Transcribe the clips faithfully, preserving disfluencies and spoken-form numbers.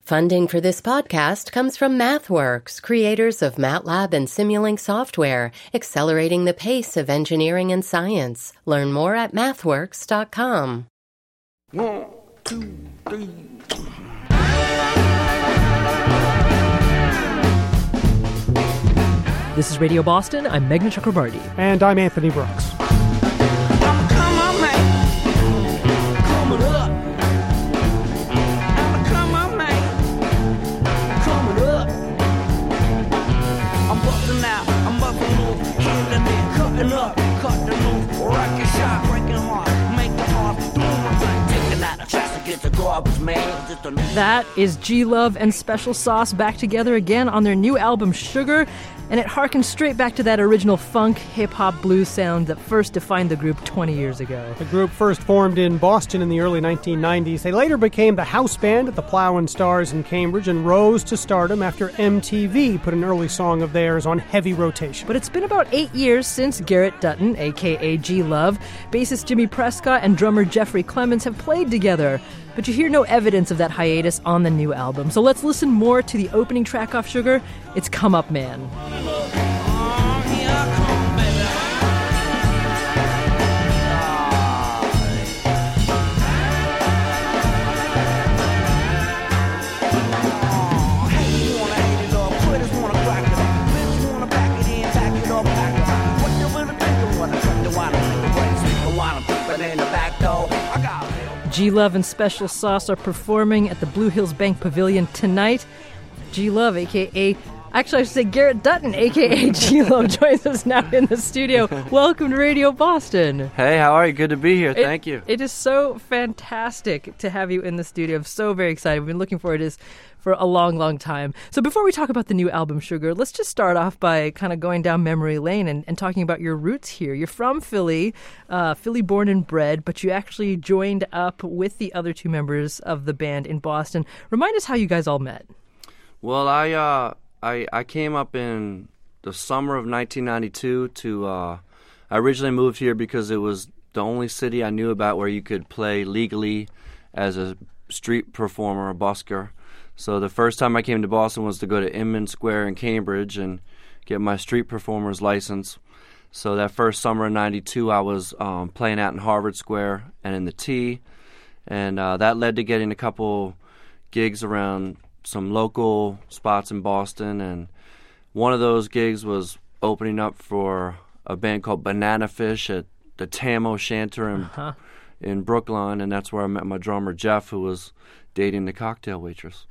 Funding for this podcast comes from MathWorks, creators of MATLAB and Simulink software, accelerating the pace of engineering and science. Learn more at mathworks dot com. One, two, three. This is Radio Boston. I'm Meghna Chakrabarti. And I'm Anthony Brooks. That is G-Love and Special Sauce back together again on their new album Sugar, and it harkens straight back to that original funk, hip-hop, blues sound that first defined the group twenty years ago. The group first formed in Boston in the early nineteen nineties. They later became the house band at the Plough and Stars in Cambridge and rose to stardom after M T V put an early song of theirs on heavy rotation. But it's been about eight years since Garrett Dutton, a k a. G-Love, bassist Jimmy Prescott, and drummer Jeffrey Clemens have played together. But you hear no evidence of that hiatus on the new album. So let's listen more to the opening track off Sugar. It's Come Up Man. G-Love and Special Sauce are performing at the Blue Hills Bank Pavilion tonight. G-Love, a k a. Actually, I should say Garrett Dutton, a k a. G-Love, joins us now in the studio. Welcome to Radio Boston. Hey, how are you? Good to be here. It, Thank you. It is so fantastic to have you in the studio. I'm so very excited. We've been looking forward to this for a long, long time. So before we talk about the new album, Sugar, let's just start off by kind of going down memory lane and, and talking about your roots here. You're from Philly, uh, Philly born and bred, but you actually joined up with the other two members of the band in Boston. Remind us how you guys all met. Well, I uh, I, I came up in the summer of nineteen ninety-two to, uh, I originally moved here because it was the only city I knew about where you could play legally as a street performer, a busker. So the first time I came to Boston was to go to Inman Square in Cambridge and get my street performer's license. So that first summer in ninety-two, I was um, playing out in Harvard Square and in the T, and uh, that led to getting a couple gigs around some local spots in Boston, and one of those gigs was opening up for a band called Banana Fish at the Tam O'Shanter in, uh-huh. in Brookline, and that's where I met my drummer, Jeff, who was dating the cocktail waitress.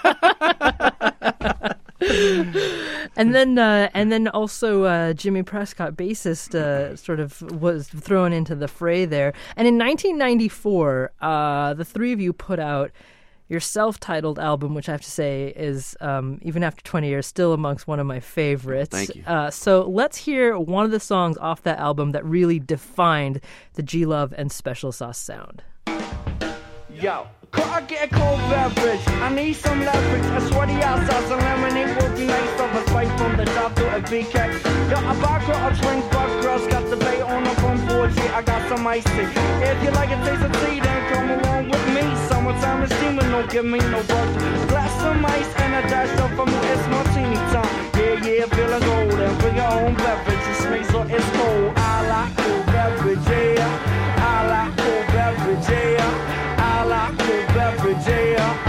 and then, uh, and then also uh, Jimmy Prescott, bassist, uh, sort of was thrown into the fray there. And in nineteen ninety-four, uh, the three of you put out your self-titled album, which I have to say is, um, even after twenty years, still amongst one of my favorites. Thank you. Uh, so let's hear one of the songs off that album that really defined the G-Love and Special Sauce sound. Yo. Could I get a cold beverage? I need some leverage. A sweaty outside, some lemonade would be nice. Of a spice from the top to a big cat. Yo, a vodka, a drink, but girls got the bay on up on board. Yeah, I got some icy. If you like a taste of tea, then come along with me. Summertime is steaming, don't give me no buzz. Glass some ice and a dash of from it's martini time. Yeah, yeah, feeling golden. Bring your own beverage. It's me, so it's cold. I like cold beverage, yeah. I like cold beverage, yeah. I like cold beverage, yeah.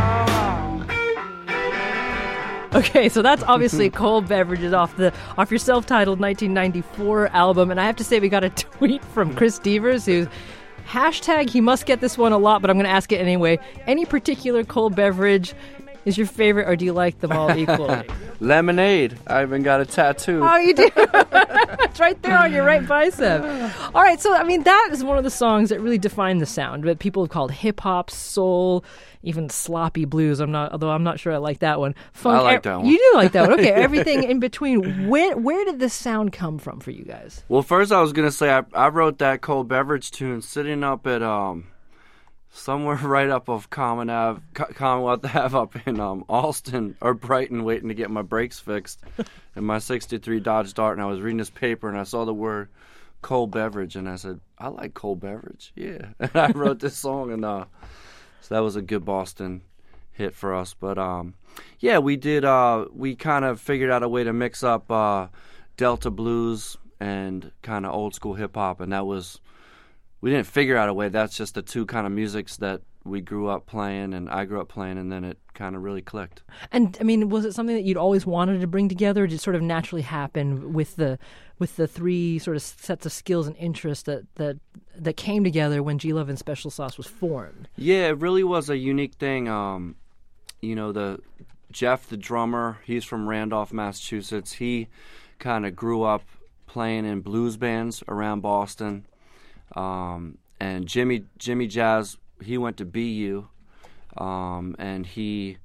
Uh-huh. Okay, so that's obviously Cold Beverages off the off your self-titled nineteen ninety-four album, and I have to say we got a tweet from Chris Devers who's hashtag he must get this one a lot, but I'm going to ask it anyway. Any particular cold beverage is your favorite, or do you like them all equally? Lemonade. I even got a tattoo. Oh, you do? It's right there on your right bicep. All right, so, I mean, that is one of the songs that really defined the sound. But people have called hip-hop, soul, even sloppy blues. I'm not, although I'm not sure I like that one. Funk, I like that one. You do like that one. Okay, Yeah. Everything in between. Where where did this sound come from for you guys? Well, first I was going to say I, I wrote that cold beverage tune sitting up at um somewhere right up of Common Ave, Commonwealth Ave up in um, Alston or Brighton, waiting to get my brakes fixed in my sixty-three Dodge Dart, and I was reading this paper and I saw the word cold beverage, and I said, I like cold beverage, yeah. And I wrote this song, and uh, so that was a good Boston hit for us. But um, yeah, we did. Uh, we kind of figured out a way to mix up uh, Delta blues and kind of old school hip hop, and that was. We didn't figure out a way. That's just the two kind of musics that we grew up playing, and I grew up playing, and then it kind of really clicked. And I mean, was it something that you'd always wanted to bring together, or did it sort of naturally happen with the with the three sort of sets of skills and interests that that, that came together when G Love and Special Sauce was formed? Yeah, it really was a unique thing. Um, you know, the Jeff, the drummer, he's from Randolph, Massachusetts. He kind of grew up playing in blues bands around Boston. Um, and Jimmy Jimmy Jazz, he went to B U, um, and he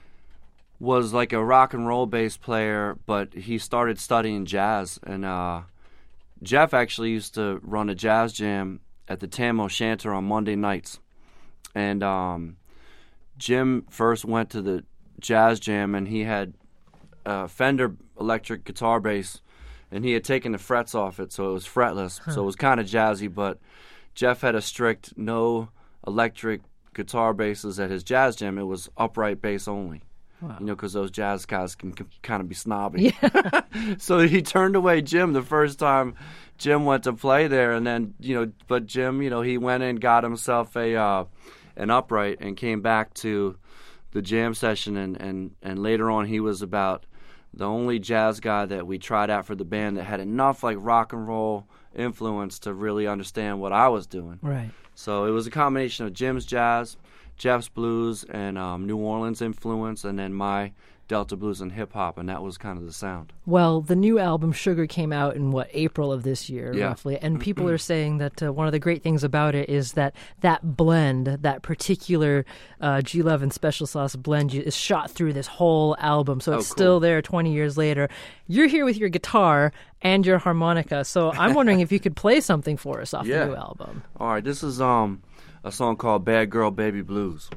was like a rock and roll bass player, but he started studying jazz. And uh, Jeff actually used to run a jazz jam at the Tam O'Shanter on Monday nights. And um, Jim first went to the jazz jam, and he had a Fender electric guitar bass, and he had taken the frets off it, so it was fretless. Huh. So it was kind of jazzy, but Jeff had a strict no electric guitar basses at his jazz jam. It was upright bass only. Wow. You know, because those jazz guys can, can kind of be snobby. Yeah. So he turned away Jim the first time Jim went to play there, and then, you know, but Jim, you know, he went and got himself a uh, an upright and came back to the jam session, and, and, and later on he was about the only jazz guy that we tried out for the band that had enough like rock and roll influence to really understand what I was doing. Right. So it was a combination of Jim's jazz, Jeff's blues, and um, New Orleans influence, and then my Delta blues and hip hop, and that was kind of the sound. Well, the new album Sugar came out in what, April of this year, yeah. roughly, and people are saying that uh, one of the great things about it is that that blend, that particular uh, G Love and Special Sauce blend, is shot through this whole album, so it's oh, cool. still there twenty years later. You're here with your guitar and your harmonica, so I'm wondering if you could play something for us off yeah. the new album. All right, this is um a song called Bad Girl Baby Blues.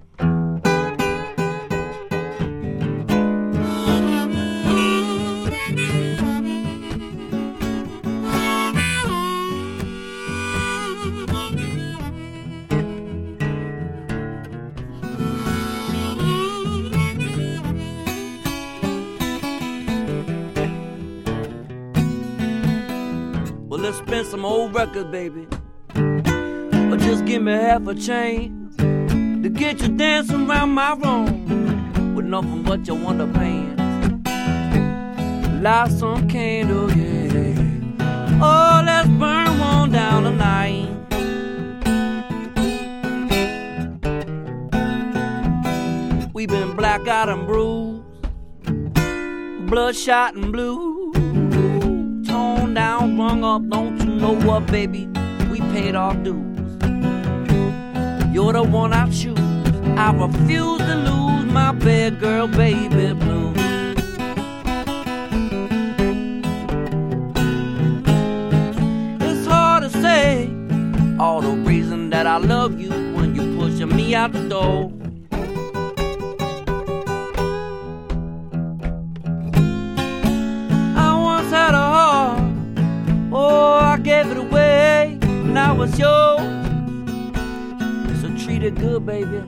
Let's spin some old records, baby. Or just give me half a chance to get you dancing around my room with nothing but your underpants. Light some candle, yeah. Oh, let's burn one down tonight. We've been blackout and bruised, bloodshot and blue. Down, rung up, don't you know what, baby? We paid our dues. You're the one I choose. I refuse to lose my bad girl, baby blue. It's hard to say all the reason that I love you when you're pushing me out the door. I once had a heart. Oh, I gave it away, now it's yours. So treat it good, baby.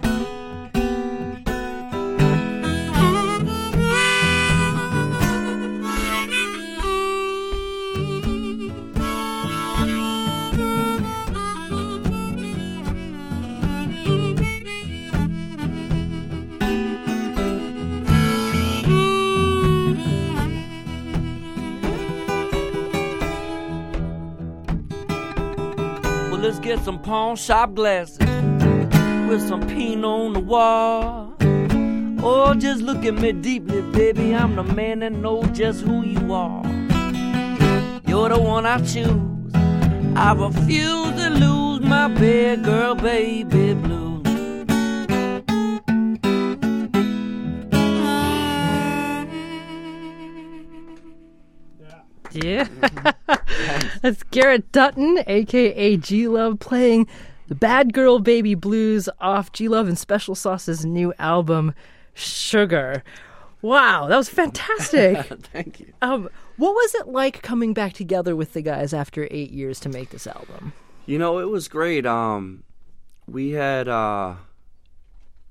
Let's get some pawn shop glasses with some Pinot on the wall. Oh, just look at me deeply, baby. I'm the man that knows just who you are. You're the one I choose. I refuse to lose my bad girl, baby blue. Yeah. That's Garrett Dutton, a k a. G Love, playing the Bad Girl Baby Blues off G Love and Special Sauce's new album, Sugar. Wow, that was fantastic. Thank you. Um, what was it like coming back together with the guys after eight years to make this album? You know, it was great. Um, we had... Uh,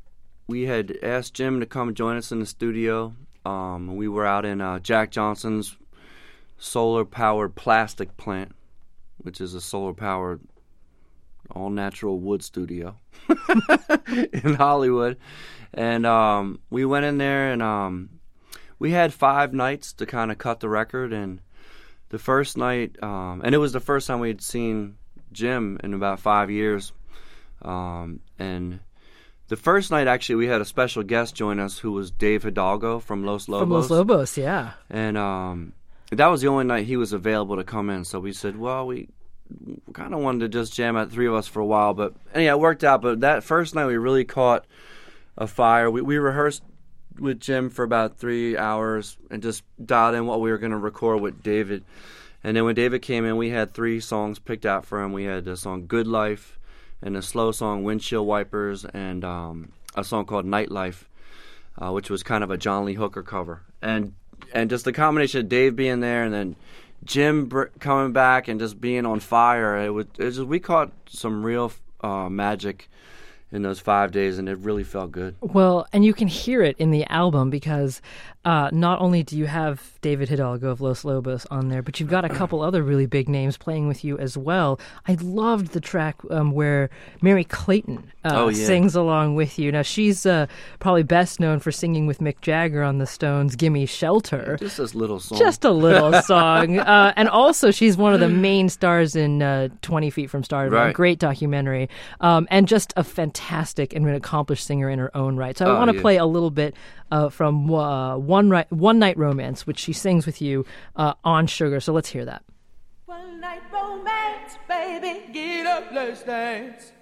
we had asked Jim to come join us in the studio. Um, we were out in uh, Jack Johnson's solar-powered plastic plant, which is a solar-powered all-natural wood studio in Hollywood. And um, we went in there, and um, we had five nights to kind of cut the record. And the first night, um, and it was the first time we had seen Jim in about five years. Um, and the first night, actually, we had a special guest join us who was Dave Hidalgo from Los Lobos. From Los Lobos, yeah. And um, that was the only night he was available to come in. So we said, well, we kind of wanted to just jam at three of us for a while. But anyhow, it worked out. But that first night, we really caught a fire. We, we rehearsed with Jim for about three hours and just dialed in what we were going to record with David. And then when David came in, we had three songs picked out for him. We had the song Good Life and a slow song Windshield Wipers and um, a song called Nightlife, uh, which was kind of a John Lee Hooker cover. And and just the combination of Dave being there and then Jim br- coming back and just being on fire, it was, it was just, we caught some real uh, magic in those five days, and it really felt good. Well, and you can hear it in the album because uh, not only do you have David Hidalgo of Los Lobos on there, but you've got a couple other really big names playing with you as well. I loved the track um, where Mary Clayton uh, oh, yeah. sings along with you. Now, she's uh, probably best known for singing with Mick Jagger on the Stones' Gimme Shelter. Just this little song. Just a little song. Uh, and also, she's one of the main stars in uh, twenty feet from Stardom, right. a great documentary, um, and just a fantastic and an accomplished singer in her own right. So I oh, want to yeah. play a little bit uh, from uh, One, Ri- One Night Romance, which she sings with you uh, on Sugar. So let's hear that. One night romance, baby, get up, let's dance.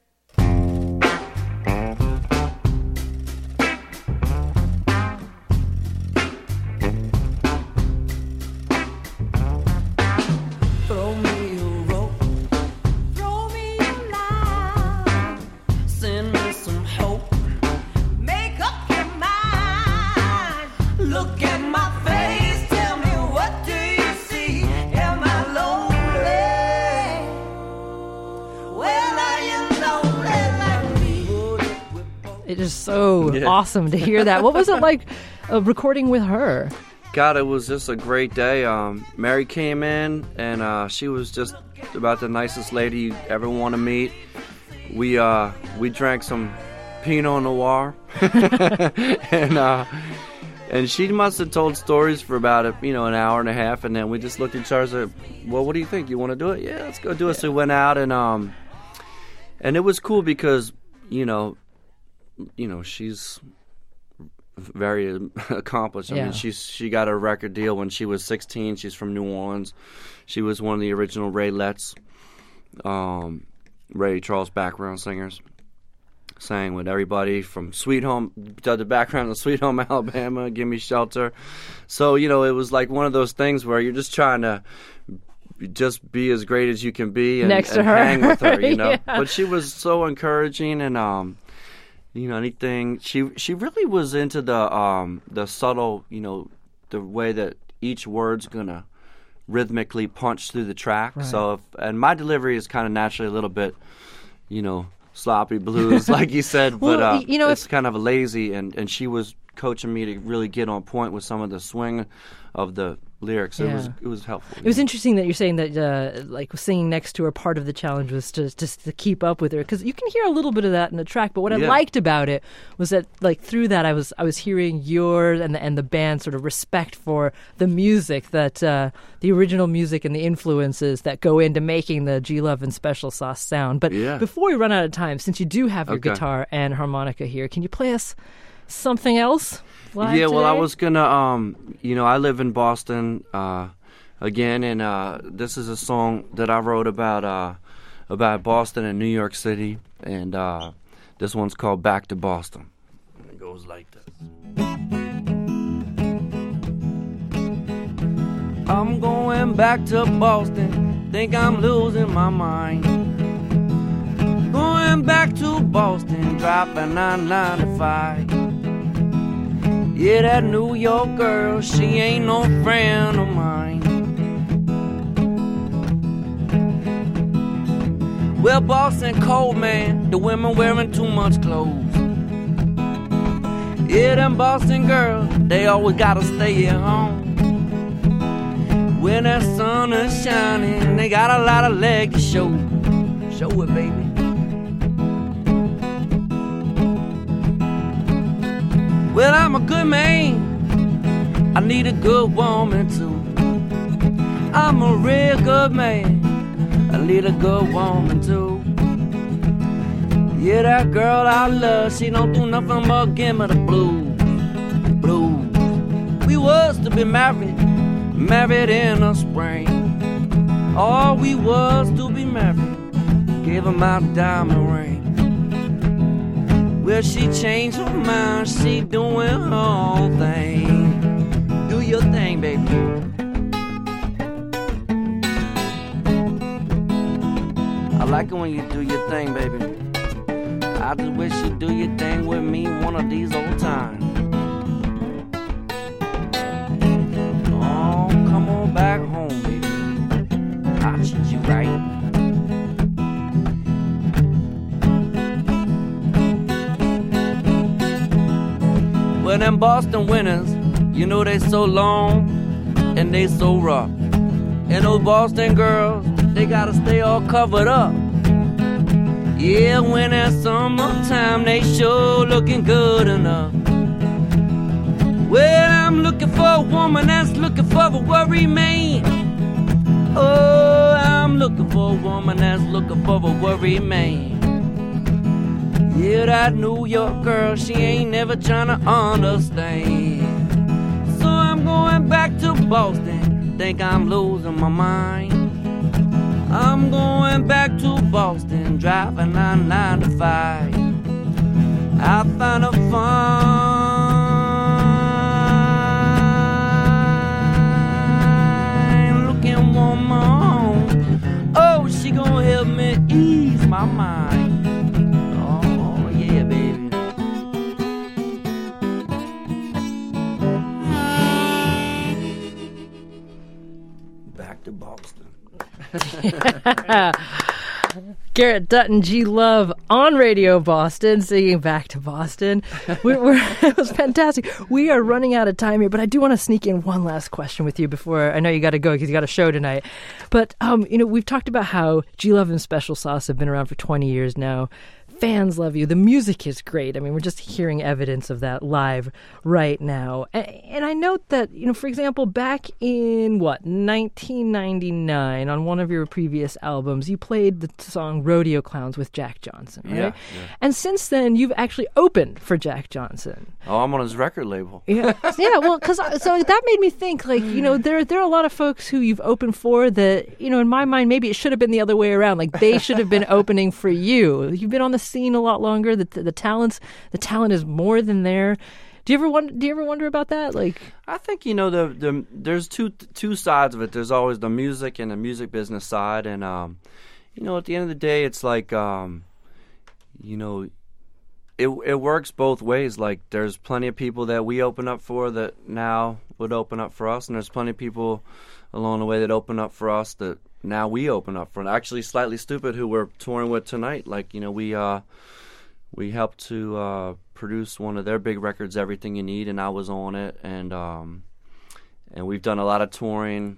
Throw me a rope, throw me a line, send me some hope, make up your mind. Look at my face, tell me what do you see? Am I lonely? Well, are you lonely like me? It is so Yeah. awesome to hear that. What was it like uh, recording with her? God, it was just a great day. Um, Mary came in, and uh, she was just about the nicest lady you ever want to meet. We uh, we drank some Pinot Noir, and uh, and she must have told stories for about a, you know an hour and a half, and then we just looked at each other and said, "Well, what do you think? You want to do it? Yeah, let's go do it." So we went out, and um, and it was cool because you know, you know she's very accomplished. I Yeah. mean, she's she got a record deal when she was sixteen. She's from New Orleans. She was one of the original Raylettes, um, Ray Charles background singers. Sang with everybody from Sweet Home, did the background of Sweet Home Alabama, Gimme Shelter. So, you know, it was like one of those things where you're just trying to just be as great as you can be and, Next to and her. hang with her, you know. Yeah. But she was so encouraging and, um, you know, anything. She she really was into the um the subtle, you know, the way that each word's gonna rhythmically punch through the track. Right. So, if, and my delivery is kind of naturally a little bit, you know, sloppy blues, like you said, but Well, uh, y- you know, it's if- kind of lazy. And and she was coaching me to really get on point with some of the swing of the lyrics. It Yeah. was it was helpful. It was interesting that you're saying that, uh, like, singing next to her, part of the challenge was to just to keep up with her, because you can hear a little bit of that in the track. But what I Yeah. liked about it was that, like, through that, I was I was hearing yours and the and the band's sort of respect for the music, that uh, the original music and the influences that go into making the G Love and Special Sauce sound. But Yeah. before we run out of time, since you do have your Okay. guitar and harmonica here, can you play us something else live Yeah, well, I today? was gonna, um, you know, I live in Boston, uh, again, and uh, this is a song that I wrote about, uh, about Boston and New York City, and uh, this one's called "Back to Boston." It goes like this: I'm going back to Boston, think I'm losing my mind. Going back to Boston, dropping on ninety-five. Yeah, that New York girl, she ain't no friend of mine. Well, Boston cold, man, the women wearing too much clothes. Yeah, them Boston girls, they always gotta stay at home. When that sun is shining, they got a lot of leg to show. Show it, baby. Well, I'm a good man, I need a good woman too. I'm a real good man, I need a good woman too. Yeah, that girl I love, she don't do nothing but give me the blues, blues. We was to be married, married in the spring. Oh, we was to be married, gave her my diamond ring. Well, she changed her mind, she doing her own thing. Do your thing, baby. I like it when you do your thing, baby. I just wish you'd do your thing with me one of these old times. Oh, come on back home, baby. I'll treat you right. Well, them Boston winters, you know they so long and they so rough. And those Boston girls, they gotta stay all covered up. Yeah, when it's summertime, they sure looking good enough. Well, I'm looking for a woman that's looking for a worry man. Oh, I'm looking for a woman that's looking for a worry man. Yeah, that New York girl, she ain't never trying to understand. So I'm going back to Boston, think I'm losing my mind. I'm going back to Boston, driving on nine to five. I found a fine looking woman. Oh, she gonna help me ease my mind. Oh, yeah, baby. Back to Boston. Garrett Dutton, G Love on Radio Boston, singing Back to Boston. We're, we're, it was fantastic. We are running out of time here, but I do want to sneak in one last question with you before I know you got to go because you got a show tonight. But um, you know, we've talked about how G Love and Special Sauce have been around for twenty years now. Fans love you. The music is great. I mean, we're just hearing evidence of that live right now. And, and I note that, you know, for example, back in, what, nineteen ninety-nine, on one of your previous albums, you played the song Rodeo Clowns with Jack Johnson, right? Yeah, yeah. And since then, you've actually opened for Jack Johnson. Oh, I'm on his record label. Yeah, yeah. Well, because so that made me think, like, you know, there there are a lot of folks who you've opened for that, you know, in my mind, maybe it should have been the other way around. Like, they should have been opening for you. You've been on the scene a lot longer. The, the the talents, the talent is more than there. Do you ever wonder? Do you ever wonder about that? Like, I think you know the the there's two two sides of it. There's always the music and the music business side, and um, you know, at the end of the day, it's like um, you know, it it works both ways. Like, there's plenty of people that we open up for that now would open up for us, and there's plenty of people along the way that open up for us that now we open up for. Actually, Slightly Stoopid, who we're touring with tonight, like, you know, we uh, we helped to uh, produce one of their big records, Everything You Need, and I was on it, and um, and we've done a lot of touring,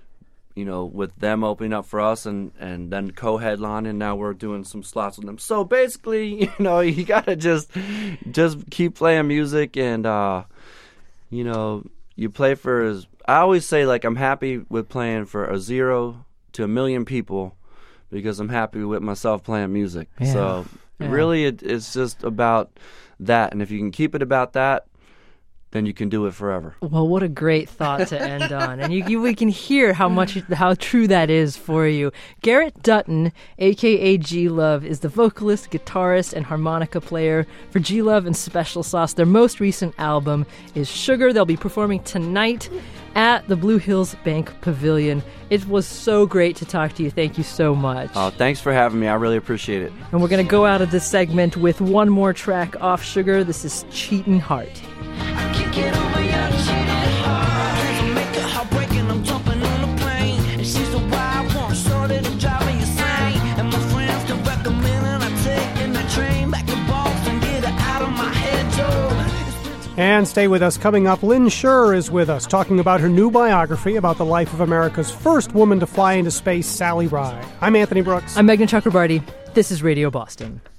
you know, with them opening up for us, and, and then co-headlining, and now we're doing some slots with them. So basically, you know, you gotta just just keep playing music, and uh, you know, you play for as I always say, like, I'm happy with playing for a zero to a million people because I'm happy with myself playing music. Yeah. So Yeah. really, it, it's just about that, and if you can keep it about that, then you can do it forever. well, what a great thought to end on. And you, you, we can hear how much, how true that is for you. Garrett Dutton, a k a. G Love, is the vocalist, guitarist, and harmonica player for G Love and Special Sauce. Their most recent album is Sugar. They'll be performing tonight at the Blue Hills Bank Pavilion. It was so great to talk to you. Thank you so much. Oh, thanks for having me. I really appreciate it. And we're going to go out of this segment with one more track off Sugar. This is Cheatin' Heart. I can't get over your cheating heart. So make it heartbreaking. I'm jumping on a plane, and she's the wild one, shorty to driving you insane. And my friends can recommend it. I take in the train back to Boston, get it out of my head, Joe. It's been And stay with us. Coming up, Lynn Sherr is with us, talking about her new biography about the life of America's first woman to fly into space, Sally Ride. I'm Anthony Brooks. I'm Megan Chakrabarty. This is Radio Boston.